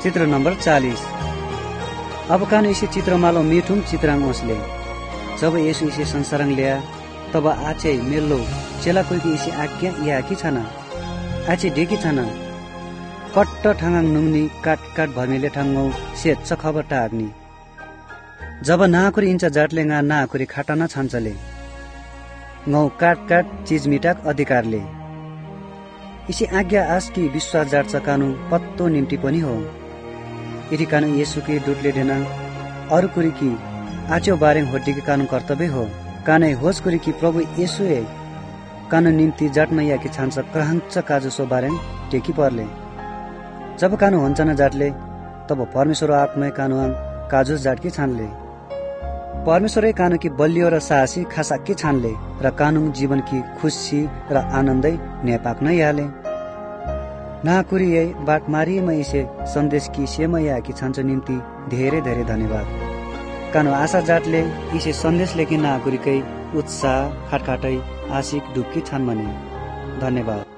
चित्र नंबर 40। अब कान इसे चित्र मालो मीठुम चित्रांग ओसले जब येसु इसे संसारंग लिया तब आचे मेल्लो चेला कोई की इसे आज्ञा या की छना आचे डेकी छना कट्ट ठांगांग नुंगनी काट काट भर्मेले ठांगौ सेत खबर टाग्नी जब नाकुरी इंचा जाटलेंगा नाकुरी खाटाना छान्छले ngौ काट काट चीज मिटाक अधिकारले इसी आज्ञा आस्की विश्वास जाट्छ कानु पत्तो निम्ति पनि हो यदि कानु येसुकी डुटले देना अरु कुरी की आच्यो बारे होड्डीकी कानु कर्तव्य हो कानै होस कुरी की प्रभु येसुए कानु निम्ति जाटमैया की छान्छ क्रहंच काजुसो बारे टेकी पर्ले जब कानु हुन्छ न जाटले तब परमेश्वर आत्मै कानु काजुस जाटकी छानले परमेश्वरै कानु की बलियो र साहसी खासा के छानले र कानुङ जीवन की खुशी र आनन्दै नेपाक नै याले नाकुरिए बाट मारिएमा इसे सन्देश की सेमया की छान्छ निम्ति धेरै धेरै धन्यवाद कानु आशा जाटले इसे सन्देश लेखि नाकुरीकै उत्साह खाटखाटै आशिक डुबकी छान मने धन्यवाद।